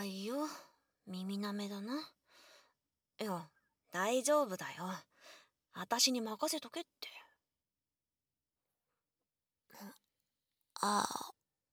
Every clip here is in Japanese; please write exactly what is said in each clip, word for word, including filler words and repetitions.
いよ。耳なめだな。いや、大丈夫だよ。私に任せとけって。あ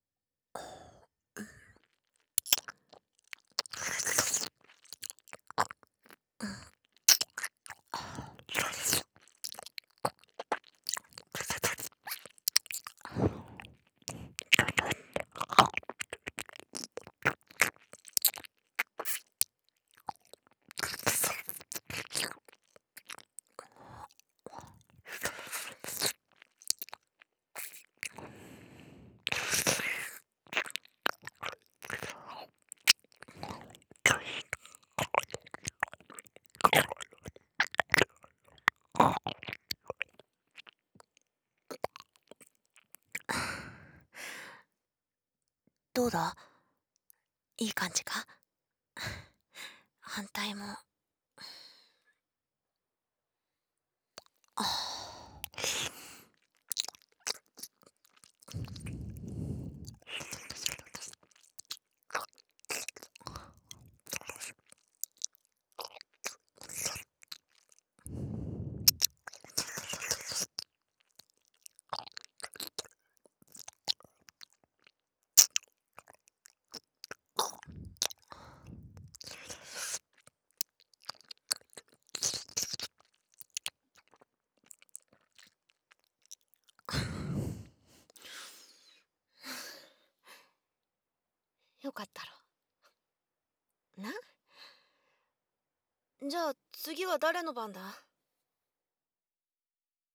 どうだ、いい感じか？反対も。あよかったろ。な？じゃあ次は誰の番だ？